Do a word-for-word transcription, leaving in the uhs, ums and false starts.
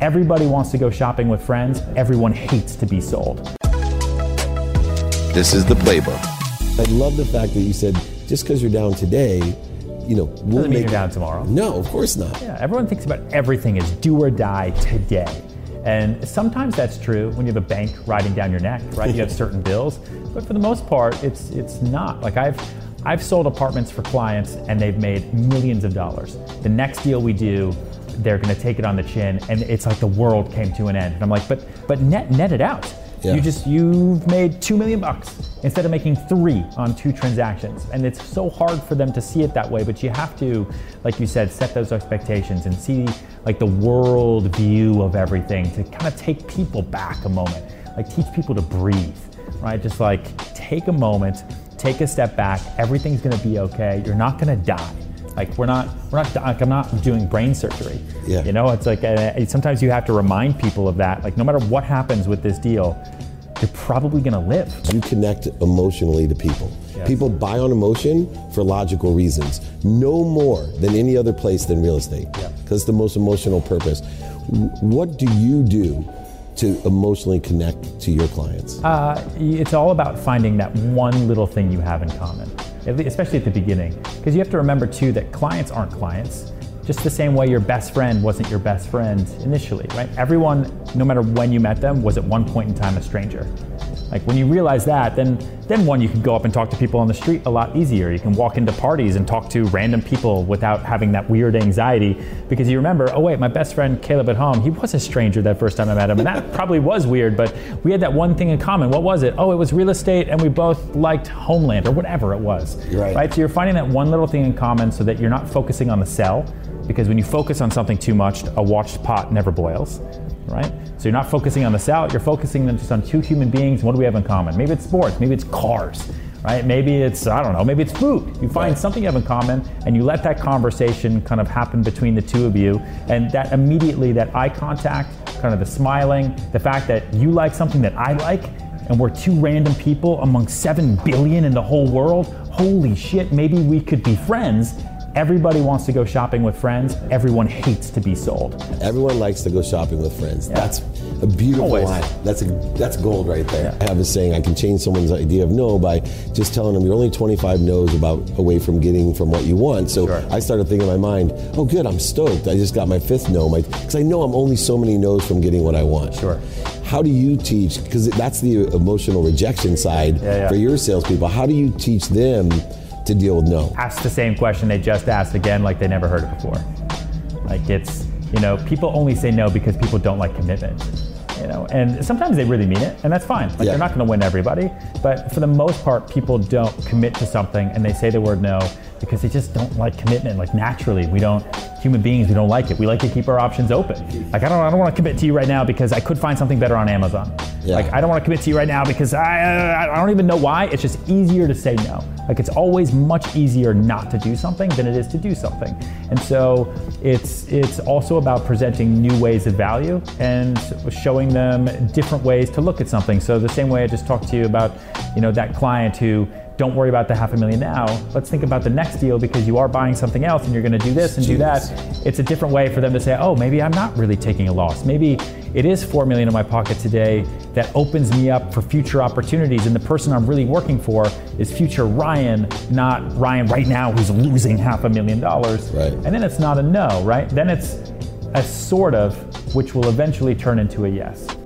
Everybody wants to go shopping with friends. Everyone hates to be sold. This is the playbook. I love the fact that you said, just because you're down today, you know, we'll Doesn't mean make you're down tomorrow. No, of course not. Yeah, everyone thinks about everything as do or die today. And sometimes that's true when you have a bank riding down your neck, right? You have certain bills, but for the most part, it's it's not. Like I've I've sold apartments for clients and they've made millions of dollars. The next deal we do, they're gonna take it on the chin and it's like the world came to an end. And I'm like, but but net net it out. Yeah. You just, you've made two million bucks instead of making three on two transactions. And it's so hard for them to see it that way, but you have to, like you said, set those expectations and see like the world view of everything to kind of take people back a moment, like teach people to breathe, right? Just like take a moment, take a step back, everything's gonna be okay, you're not gonna die. Like we're not, we're not, like I'm not doing brain surgery. Yeah. You know, it's like, uh, sometimes you have to remind people of that. Like no matter what happens with this deal, you're probably gonna live. You connect emotionally to people. Yes. People buy on emotion for logical reasons. No more than any other place than real estate. Yeah. Because it's the most emotional purpose. What do you do to emotionally connect to your clients? Uh, it's all about finding that one little thing you have in common, especially at the beginning. Because you have to remember too that clients aren't clients. Just the same way your best friend wasn't your best friend initially, right? Everyone, no matter when you met them, was at one point in time a stranger. Like when you realize that, then then one, you can go up and talk to people on the street a lot easier. You can walk into parties and talk to random people without having that weird anxiety because you remember, oh wait, my best friend Caleb at home, he was a stranger that first time I met him, and that probably was weird, but we had that one thing in common. What was it? Oh, it was real estate, and we both liked Homeland or whatever it was. Right. Right? So you're finding that one little thing in common so that you're not focusing on the sell, because when you focus on something too much, a watched pot never boils. Right? So you're not focusing on the sell, you're focusing on just on two human beings. What do we have in common? Maybe it's sports, maybe it's cars, right? Maybe it's, I don't know, maybe it's food. You find right. something you have in common and you let that conversation kind of happen between the two of you, and that immediately, that eye contact, kind of the smiling, the fact that you like something that I like, and we're two random people among seven billion in the whole world, holy shit, maybe we could be friends. Everybody wants to go shopping with friends. Everyone hates to be sold. Everyone likes to go shopping with friends. Yeah. That's a beautiful Always. line. That's a, that's gold right there. Yeah. I have a saying, I can change someone's idea of no by just telling them you're only twenty-five no's about away from getting from what you want. So Sure. I started thinking in my mind, oh good, I'm stoked. I just got my fifth no, because I know I'm only so many no's from getting what I want. Sure. How do you teach, because that's the emotional rejection side Yeah, yeah. for your salespeople, how do you teach them to deal with no? Ask the same question they just asked again, like they never heard it before. Like it's, you know, people only say no because people don't like commitment. You know, and sometimes they really mean it, and that's fine. Like Yeah. you're not going to win everybody, but for the most part, people don't commit to something, and they say the word no because they just don't like commitment. Like naturally, we don't. Human beings, we don't like it. We like to keep our options open. Like I don't, I don't want to commit to you right now because I could find something better on Amazon. Yeah. Like I don't want to commit to you right now because I, uh, I don't even know why. It's just easier to say no. Like it's always much easier not to do something than it is to do something. And so it's it's also about presenting new ways of value and showing them different ways to look at something. So the same way I just talked to you about, you know, that client who, don't worry about the half a million now, let's think about the next deal because you are buying something else and you're going to do this and do that. It's a different way for them to say, oh, maybe I'm not really taking a loss. Maybe it is four million in my pocket today that opens me up for future opportunities, and the person I'm really working for is future Ryan, not Ryan right now who's losing half a million dollars. Right. And then it's not a no, right? Then it's a sort of, which will eventually turn into a yes.